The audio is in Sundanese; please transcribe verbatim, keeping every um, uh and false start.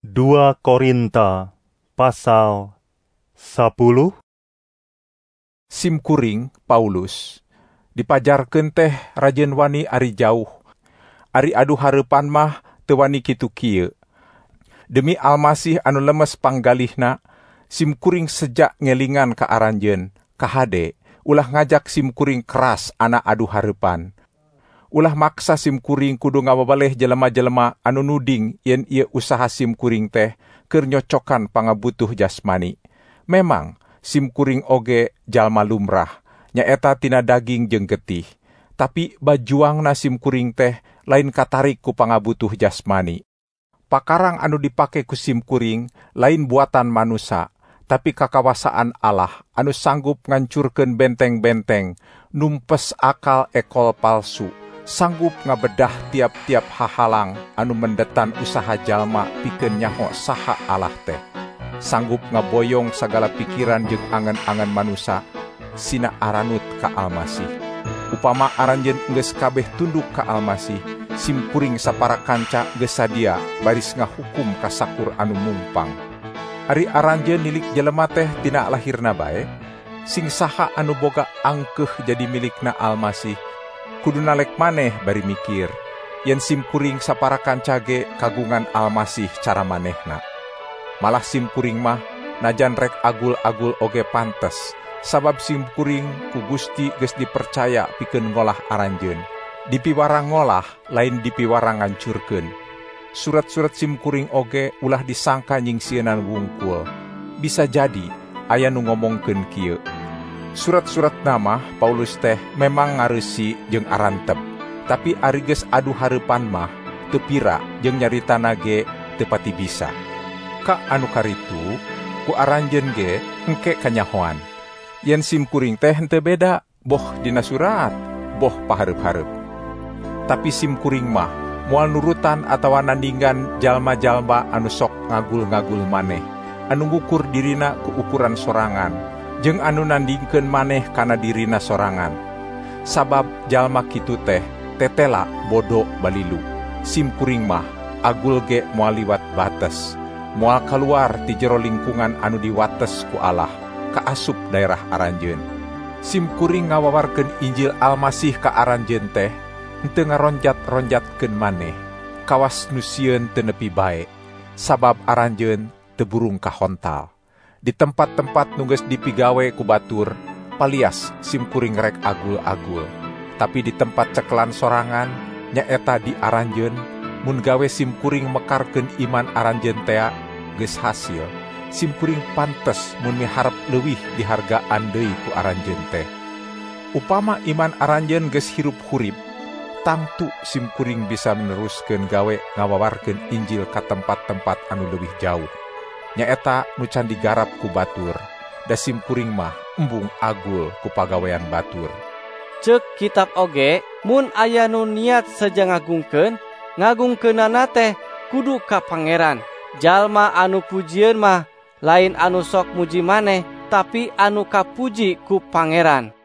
dua Korinta pasal sepuluh. Simkuring Paulus dipajarkeun teh rajeun wani ari jauh. Ari adu hareupan mah teu wani kitu kieu. Demi Almasih anu lemes panggalihna, simkuring sejak ngelingan ka aranjeun, kahade ulah ngajak simkuring keras ana adu hareupan. Ulah maksa simkuring kudu ngababaleh jelema-jelema anu nuding yen ieu usaha simkuring teh keur nyocokan pangabutuh jasmani. Memang simkuring oge jalma lumrah, nyaeta tina daging jeung getih. Tapi bajuangna simkuring teh lain katarik ku pangabutuh jasmani. Pakarang anu dipake ku simkuring lain buatan manusia, tapi kakawasaan Allah anu sanggup ngancurkeun benteng-benteng, numpes akal ekol palsu, sanggup ngabedah tiap-tiap hahalang anu mendetan usaha jalma pikeun nyaho saha Allah teh. Sanggup ngaboyong sagala pikiran jeung angan-angan manusia sina aranut ka Almasih. Upama aranjeun geus kabeh tunduk ka Almasih, simkuring sapara kanca geus sadia baris ngahukum ka sakur anu mumpang. Ari aranjeun nilik jelema teh tina lahirna bae, sing saha anu boga angkeuh jadi milikna Almasih, kudu nalek maneh bari mikir, yen simkuring sapara kanca ge kagungan Almasih cara manehna. Malah simkuring mah najan rek agul-agul oge pantes, sabab simkuring ku Gusti geus dipercaya pikeun ngolah aranjeun. Dipiwarang ngolah lain dipiwarang ngancurkeun. Surat-surat simkuring oge ulah disangka nyingsieunan wungkul. Bisa jadi aya nu ngomongkeun kieu. Surat-surat nama Paulus teh memang ngareusi jeung aranteb, tapi ari geus adu hareupan mah teu pira jeung nyaritana ge teu pati bisa. Ka anu karitu ku aranjeun ge engke kanyahoan. Yen simkuring teh henteu beda, boh dina surat, boh pahareup-hareup. Tapi simkuring mah moal nurutan atawa nandingan jalma-jalma anu sok ngagul-ngagul maneh, anu ngukur dirina ku ukuran sorangan, jeung anu nandingkeun maneh kana dirina sorangan. Sabab jalma kitu teh tetela bodo balilu. Simkuring mah agul ge moal liwat bates, moal kaluar ti jero lingkungan anu diwates ku Allah, kaasup daerah aranjeun. Simkuring ngawawarkeun Injil Almasih ka aranjeun teh henteu ngaronjat-ronjatkeun maneh, kawas nu sieun teu nepi bae, sabab aranjeun teu burung kahontal. Di tempat-tempat nu geus dipigawe ku batur, palias simkuring rek agul-agul. Tapi di tempat cekelan sorangan, nyaeta di aranjeun, mun gawe simkuring mekarkeun iman aranjeun tea geus hasil, simkuring pantes mun miharep leuwih dihargaan deui ku aranjeun teh. Upama iman aranjeun geus hirup-hurip, tangtu simkuring bisa meneruskeun gawe ngawawarkeun Injil ka tempat-tempat anu leuwih jauh. Nyaeta nu can digarap ku batur, da simkuring mah embung agul ku pagawean batur. Ceuk kitab oge, mun aya nu niat saja ngagungkeun, ngagungkeunana teh kudu ka Pangeran. Jalma anu pujieun mah lain anu sok muji maneh, tapi anu kapuji ku Pangeran.